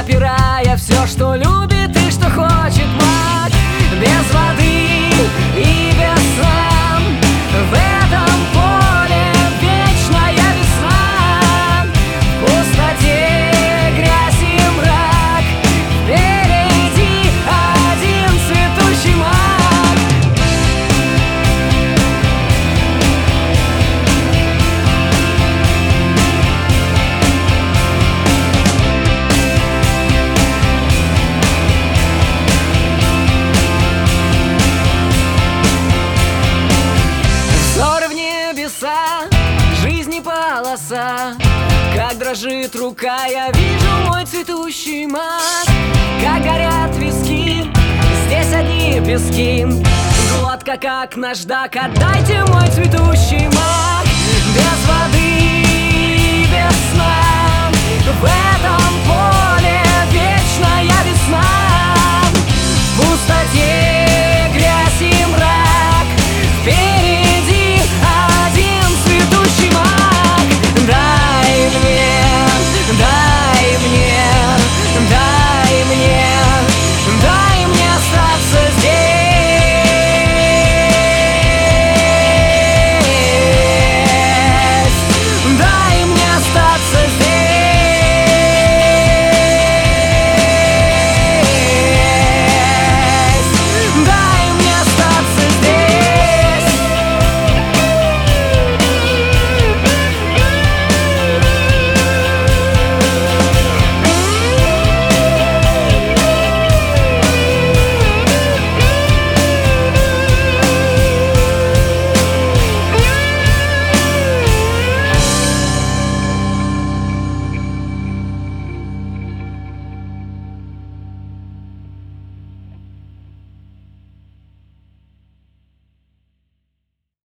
попирая все, что любит и что хочет маг. Без воды и без сна в этом поле вечная весна. В пустоте грязь и мрак, впереди один цветущий маг. Взор в небеса, жизни полоса, как дрожит рука, я вижу мой цветущий маг. Как горят виски, здесь одни пески, глотка как наждак, отдайте мой цветущий маг. Без воды, без сна в этом